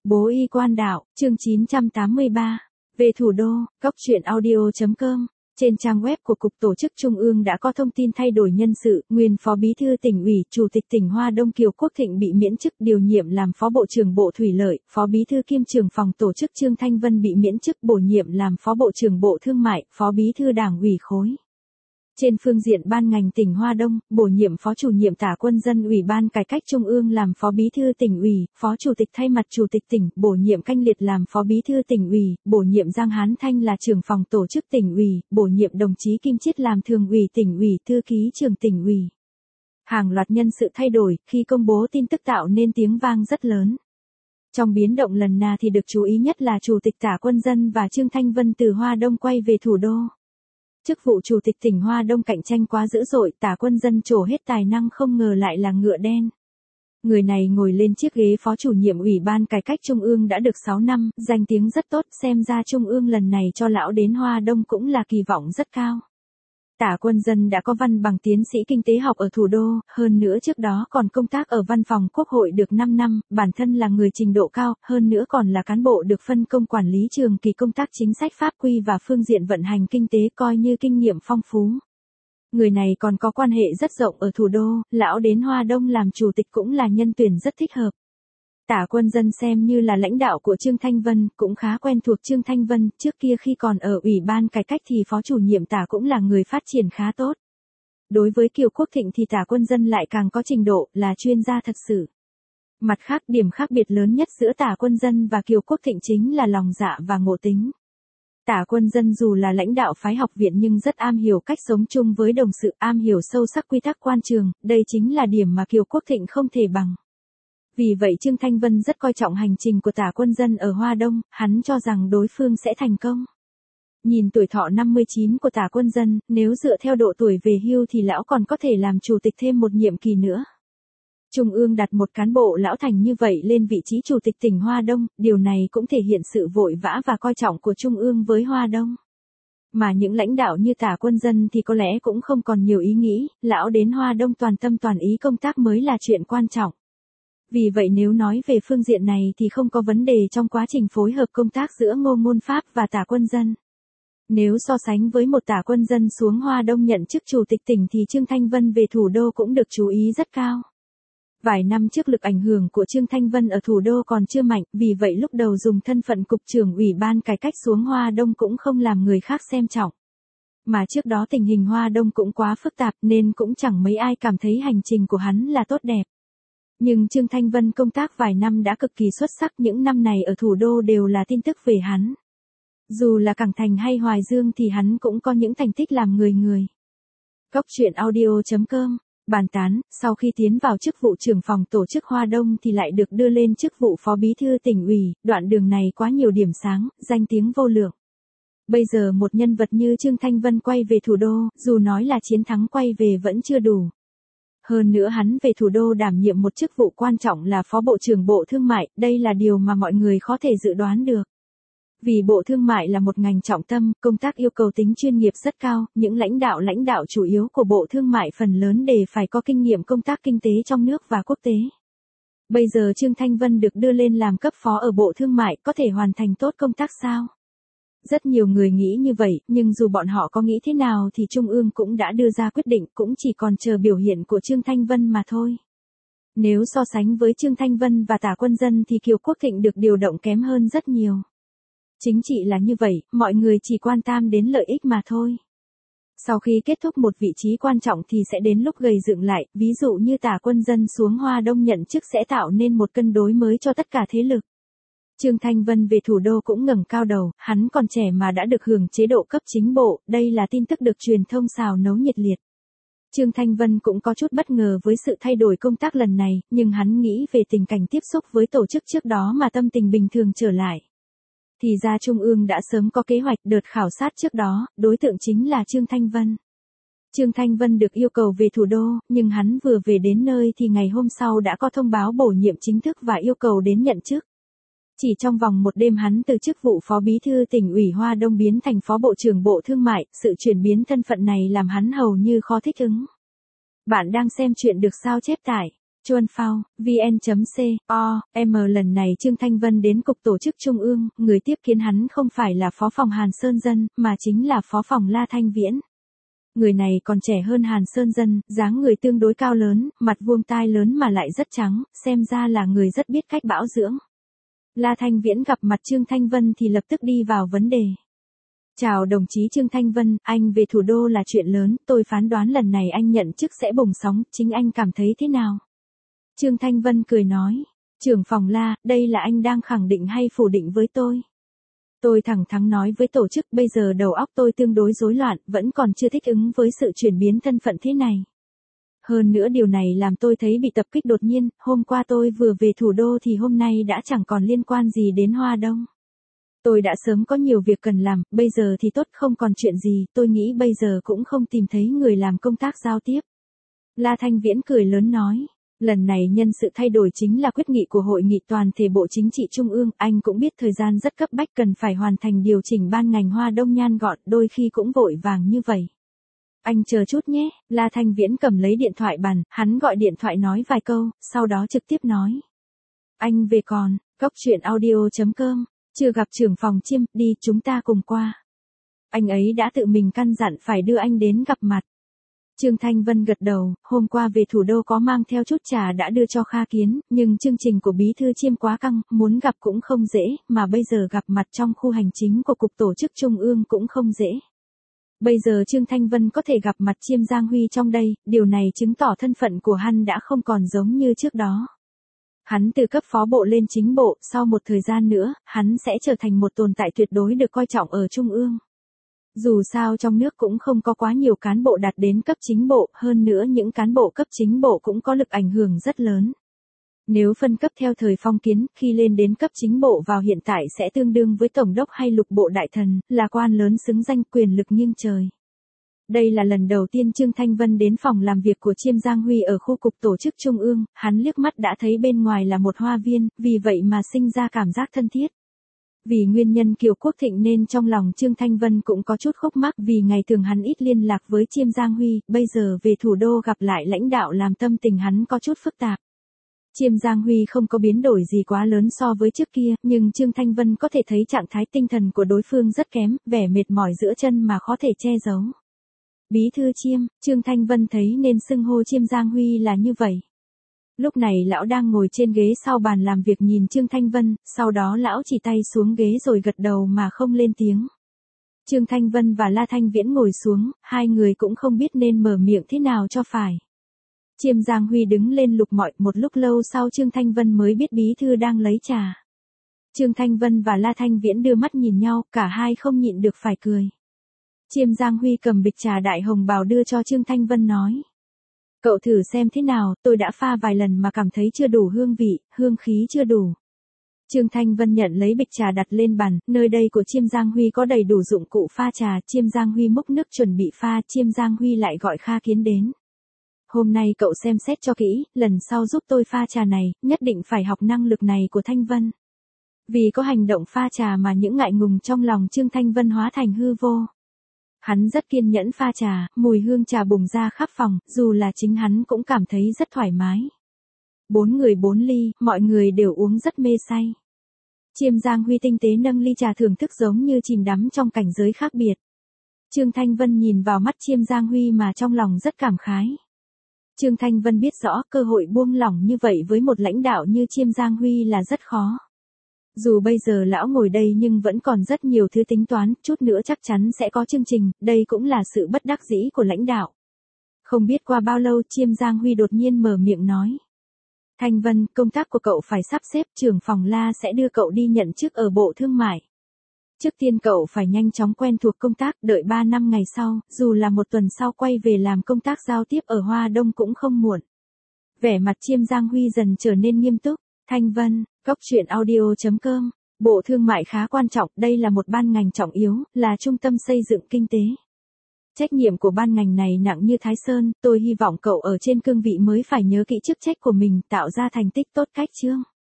Bố y quan đạo, chương 983. Về thủ đô, Cóc truyện audio.com. Trên trang web của Cục Tổ chức Trung ương đã có thông tin thay đổi nhân sự, nguyên Phó Bí thư Tỉnh ủy, Chủ tịch tỉnh Hoa Đông Kiều Quốc Thịnh bị miễn chức điều nhiệm làm Phó Bộ trưởng Bộ Thủy lợi, Phó Bí thư kiêm trưởng phòng tổ chức Trương Thanh Vân bị miễn chức bổ nhiệm làm Phó Bộ trưởng Bộ Thương mại, Phó Bí thư Đảng ủy khối. Trên phương diện ban ngành tỉnh Hoa Đông, bổ nhiệm Phó Chủ nhiệm Tả Quân Dân Ủy ban Cải cách Trung ương làm Phó Bí thư Tỉnh ủy, Phó Chủ tịch thay mặt Chủ tịch tỉnh, bổ nhiệm Canh Liệt làm Phó Bí thư Tỉnh ủy, bổ nhiệm Giang Hán Thanh là trưởng phòng tổ chức Tỉnh ủy, bổ nhiệm đồng chí Kim Chiết làm Thường ủy Tỉnh ủy, thư ký trưởng Tỉnh ủy. Hàng loạt nhân sự thay đổi, khi công bố tin tức tạo nên tiếng vang rất lớn. Trong biến động lần này thì được chú ý nhất là Chủ tịch Tả Quân Dân và Trương Thanh Vân từ Hoa Đông quay về thủ đô. Chức vụ Chủ tịch tỉnh Hoa Đông cạnh tranh quá dữ dội, Tả Quân Dân trổ hết tài năng không ngờ lại là ngựa đen. Người này ngồi lên chiếc ghế Phó Chủ nhiệm Ủy ban Cải cách Trung ương đã được 6 năm, danh tiếng rất tốt, xem ra Trung ương lần này cho lão đến Hoa Đông cũng là kỳ vọng rất cao. Tả Quân Dân đã có văn bằng tiến sĩ kinh tế học ở thủ đô, hơn nữa trước đó còn công tác ở văn phòng Quốc hội được 5 năm, bản thân là người trình độ cao, hơn nữa còn là cán bộ được phân công quản lý trường kỳ công tác chính sách pháp quy và phương diện vận hành kinh tế coi như kinh nghiệm phong phú. Người này còn có quan hệ rất rộng ở thủ đô, lão đến Hoa Đông làm chủ tịch cũng là nhân tuyển rất thích hợp. Tả Quân Dân xem như là lãnh đạo của Trương Thanh Vân, cũng khá quen thuộc Trương Thanh Vân, trước kia khi còn ở Ủy ban Cải cách thì Phó Chủ nhiệm Tả cũng là người phát triển khá tốt. Đối với Kiều Quốc Thịnh thì Tả Quân Dân lại càng có trình độ, là chuyên gia thật sự. Mặt khác, điểm khác biệt lớn nhất giữa Tả Quân Dân và Kiều Quốc Thịnh chính là lòng dạ và ngộ tính. Tả Quân Dân dù là lãnh đạo phái học viện nhưng rất am hiểu cách sống chung với đồng sự, am hiểu sâu sắc quy tắc quan trường, đây chính là điểm mà Kiều Quốc Thịnh không thể bằng. Vì vậy Trương Thanh Vân rất coi trọng hành trình của Tả Quân Dân ở Hoa Đông, hắn cho rằng đối phương sẽ thành công. Nhìn tuổi thọ 59 của Tả Quân Dân, nếu dựa theo độ tuổi về hưu thì lão còn có thể làm chủ tịch thêm một nhiệm kỳ nữa. Trung ương đặt một cán bộ lão thành như vậy lên vị trí chủ tịch tỉnh Hoa Đông, điều này cũng thể hiện sự vội vã và coi trọng của Trung ương với Hoa Đông. Mà những lãnh đạo như Tả Quân Dân thì có lẽ cũng không còn nhiều ý nghĩ, lão đến Hoa Đông toàn tâm toàn ý công tác mới là chuyện quan trọng. Vì vậy nếu nói về phương diện này thì không có vấn đề trong quá trình phối hợp công tác giữa Ngô Ngôn Pháp và Tả Quân Dân. Nếu so sánh với một Tả Quân Dân xuống Hoa Đông nhận chức chủ tịch tỉnh thì Trương Thanh Vân về thủ đô cũng được chú ý rất cao. Vài năm trước lực ảnh hưởng của Trương Thanh Vân ở thủ đô còn chưa mạnh, vì vậy lúc đầu dùng thân phận cục trưởng Ủy ban Cải cách xuống Hoa Đông cũng không làm người khác xem trọng. Mà trước đó tình hình Hoa Đông cũng quá phức tạp nên cũng chẳng mấy ai cảm thấy hành trình của hắn là tốt đẹp. Nhưng Trương Thanh Vân công tác vài năm đã cực kỳ xuất sắc, những năm này ở thủ đô đều là tin tức về hắn. Dù là Cảng Thành hay Hoài Dương thì hắn cũng có những thành tích làm người. Cóc truyện audio.com. Bàn tán, sau khi tiến vào chức vụ trưởng phòng tổ chức Hoa Đông thì lại được đưa lên chức vụ Phó Bí thư Tỉnh ủy, đoạn đường này quá nhiều điểm sáng, danh tiếng vô lượng. Bây giờ một nhân vật như Trương Thanh Vân quay về thủ đô, dù nói là chiến thắng quay về vẫn chưa đủ. Hơn nữa hắn về thủ đô đảm nhiệm một chức vụ quan trọng là Phó Bộ trưởng Bộ Thương mại, đây là điều mà mọi người khó thể dự đoán được. Vì Bộ Thương mại là một ngành trọng tâm, công tác yêu cầu tính chuyên nghiệp rất cao, những lãnh đạo chủ yếu của Bộ Thương mại phần lớn đều phải có kinh nghiệm công tác kinh tế trong nước và quốc tế. Bây giờ Trương Thanh Vân được đưa lên làm cấp phó ở Bộ Thương mại, có thể hoàn thành tốt công tác sao? Rất nhiều người nghĩ như vậy, nhưng dù bọn họ có nghĩ thế nào thì Trung ương cũng đã đưa ra quyết định, cũng chỉ còn chờ biểu hiện của Trương Thanh Vân mà thôi. Nếu so sánh với Trương Thanh Vân và Tả Quân Dân thì Kiều Quốc Thịnh được điều động kém hơn rất nhiều. Chính trị là như vậy, mọi người chỉ quan tâm đến lợi ích mà thôi. Sau khi kết thúc một vị trí quan trọng thì sẽ đến lúc gầy dựng lại, ví dụ như Tả Quân Dân xuống Hoa Đông nhận chức sẽ tạo nên một cân đối mới cho tất cả thế lực. Trương Thanh Vân về thủ đô cũng ngẩng cao đầu, hắn còn trẻ mà đã được hưởng chế độ cấp chính bộ, đây là tin tức được truyền thông xào nấu nhiệt liệt. Trương Thanh Vân cũng có chút bất ngờ với sự thay đổi công tác lần này, nhưng hắn nghĩ về tình cảnh tiếp xúc với tổ chức trước đó mà tâm tình bình thường trở lại. Thì ra Trung ương đã sớm có kế hoạch đợt khảo sát trước đó, đối tượng chính là Trương Thanh Vân. Trương Thanh Vân được yêu cầu về thủ đô, nhưng hắn vừa về đến nơi thì ngày hôm sau đã có thông báo bổ nhiệm chính thức và yêu cầu đến nhận chức. Chỉ trong vòng một đêm hắn từ chức vụ Phó Bí thư Tỉnh ủy Hoa Đông biến thành Phó Bộ trưởng Bộ Thương mại, sự chuyển biến thân phận này làm hắn hầu như khó thích ứng. Bạn đang xem chuyện được sao chép tải. Chuan Phao, vn.co.m. Lần này Trương Thanh Vân đến Cục Tổ chức Trung ương, người tiếp kiến hắn không phải là Phó phòng Hàn Sơn Dân, mà chính là Phó phòng La Thanh Viễn. Người này còn trẻ hơn Hàn Sơn Dân, dáng người tương đối cao lớn, mặt vuông tai lớn mà lại rất trắng, xem ra là người rất biết cách bảo dưỡng. La Thanh Viễn gặp mặt Trương Thanh Vân thì lập tức đi vào vấn đề. Chào đồng chí Trương Thanh Vân, anh về thủ đô là chuyện lớn, tôi phán đoán lần này anh nhận chức sẽ bùng sóng, chính anh cảm thấy thế nào? Trương Thanh Vân cười nói, trưởng phòng La, đây là anh đang khẳng định hay phủ định với tôi? Tôi thẳng thắn nói với tổ chức bây giờ đầu óc tôi tương đối rối loạn, vẫn còn chưa thích ứng với sự chuyển biến thân phận thế này. Hơn nữa điều này làm tôi thấy bị tập kích đột nhiên, hôm qua tôi vừa về thủ đô thì hôm nay đã chẳng còn liên quan gì đến Hoa Đông. Tôi đã sớm có nhiều việc cần làm, bây giờ thì tốt không còn chuyện gì, tôi nghĩ bây giờ cũng không tìm thấy người làm công tác giao tiếp. La Thanh Viễn cười lớn nói, lần này nhân sự thay đổi chính là quyết nghị của Hội nghị toàn thể Bộ Chính trị Trung ương, anh cũng biết thời gian rất cấp bách cần phải hoàn thành điều chỉnh ban ngành Hoa Đông nhan gọn, đôi khi cũng vội vàng như vậy. Anh chờ chút nhé, La Thanh Viễn cầm lấy điện thoại bàn, hắn gọi điện thoại nói vài câu, sau đó trực tiếp nói. Anh về còn, coctruyện.audio.com, chưa gặp trưởng phòng Chiêm, đi chúng ta cùng qua. Anh ấy đã tự mình căn dặn phải đưa anh đến gặp mặt. Trương Thanh Vân gật đầu, hôm qua về thủ đô có mang theo chút trà đã đưa cho Kha Kiến, nhưng chương trình của Bí thư Chiêm quá căng, muốn gặp cũng không dễ, mà bây giờ gặp mặt trong khu hành chính của Cục Tổ chức Trung ương cũng không dễ. Bây giờ Trương Thanh Vân có thể gặp mặt Chiêm Giang Huy trong đây, điều này chứng tỏ thân phận của hắn đã không còn giống như trước đó. Hắn từ cấp phó bộ lên chính bộ, sau một thời gian nữa, hắn sẽ trở thành một tồn tại tuyệt đối được coi trọng ở Trung ương. Dù sao trong nước cũng không có quá nhiều cán bộ đạt đến cấp chính bộ, hơn nữa những cán bộ cấp chính bộ cũng có lực ảnh hưởng rất lớn. Nếu phân cấp theo thời Phong Kiến, khi lên đến cấp chính bộ vào hiện tại sẽ tương đương với tổng đốc hay lục bộ đại thần, là quan lớn xứng danh quyền lực nghiêng trời. Đây là lần đầu tiên Trương Thanh Vân đến phòng làm việc của Chiêm Giang Huy ở khu Cục Tổ chức Trung ương, hắn liếc mắt đã thấy bên ngoài là một hoa viên, vì vậy mà sinh ra cảm giác thân thiết. Vì nguyên nhân Kiều Quốc Thịnh nên trong lòng Trương Thanh Vân cũng có chút khúc mắc vì ngày thường hắn ít liên lạc với Chiêm Giang Huy, bây giờ về thủ đô gặp lại lãnh đạo làm tâm tình hắn có chút phức tạp. Chiêm Giang Huy không có biến đổi gì quá lớn so với trước kia, nhưng Trương Thanh Vân có thể thấy trạng thái tinh thần của đối phương rất kém, vẻ mệt mỏi giữa chân mà khó thể che giấu. Bí thư Chiêm, Trương Thanh Vân thấy nên xưng hô Chiêm Giang Huy là như vậy. Lúc này lão đang ngồi trên ghế sau bàn làm việc nhìn Trương Thanh Vân, sau đó lão chỉ tay xuống ghế rồi gật đầu mà không lên tiếng. Trương Thanh Vân và La Thanh Viễn ngồi xuống, hai người cũng không biết nên mở miệng thế nào cho phải. Chiêm Giang Huy đứng lên lục mọi, một lúc lâu sau Trương Thanh Vân mới biết bí thư đang lấy trà. Trương Thanh Vân và La Thanh Viễn đưa mắt nhìn nhau, cả hai không nhịn được phải cười. Chiêm Giang Huy cầm bịch trà đại hồng bào đưa cho Trương Thanh Vân nói. Cậu thử xem thế nào, tôi đã pha vài lần mà cảm thấy chưa đủ hương vị, hương khí chưa đủ. Trương Thanh Vân nhận lấy bịch trà đặt lên bàn, nơi đây của Chiêm Giang Huy có đầy đủ dụng cụ pha trà, Chiêm Giang Huy múc nước chuẩn bị pha, Chiêm Giang Huy lại gọi Kha Kiến đến. Hôm nay cậu xem xét cho kỹ, lần sau giúp tôi pha trà này, nhất định phải học năng lực này của Thanh Vân. Vì có hành động pha trà mà những ngại ngùng trong lòng Trương Thanh Vân hóa thành hư vô. Hắn rất kiên nhẫn pha trà, mùi hương trà bùng ra khắp phòng, dù là chính hắn cũng cảm thấy rất thoải mái. 4 người 4 ly, mọi người đều uống rất mê say. Chiêm Giang Huy tinh tế nâng ly trà thưởng thức giống như chìm đắm trong cảnh giới khác biệt. Trương Thanh Vân nhìn vào mắt Chiêm Giang Huy mà trong lòng rất cảm khái. Trương Thanh Vân biết rõ cơ hội buông lỏng như vậy với một lãnh đạo như Chiêm Giang Huy là rất khó. Dù bây giờ lão ngồi đây nhưng vẫn còn rất nhiều thứ tính toán, chút nữa chắc chắn sẽ có chương trình, đây cũng là sự bất đắc dĩ của lãnh đạo. Không biết qua bao lâu Chiêm Giang Huy đột nhiên mở miệng nói. Thanh Vân, công tác của cậu phải sắp xếp, trưởng phòng La sẽ đưa cậu đi nhận chức ở Bộ Thương mại. Trước tiên cậu phải nhanh chóng quen thuộc công tác, đợi 3 năm ngày sau, dù là một tuần sau quay về làm công tác giao tiếp ở Hoa Đông cũng không muộn. Vẻ mặt Chiêm Giang Huy dần trở nên nghiêm túc. Thanh Vân, coctruyện.audio.com, Bộ Thương mại khá quan trọng, đây là một ban ngành trọng yếu, là trung tâm xây dựng kinh tế. Trách nhiệm của ban ngành này nặng như Thái Sơn, tôi hy vọng cậu ở trên cương vị mới phải nhớ kỹ chức trách của mình, tạo ra thành tích tốt cách chương.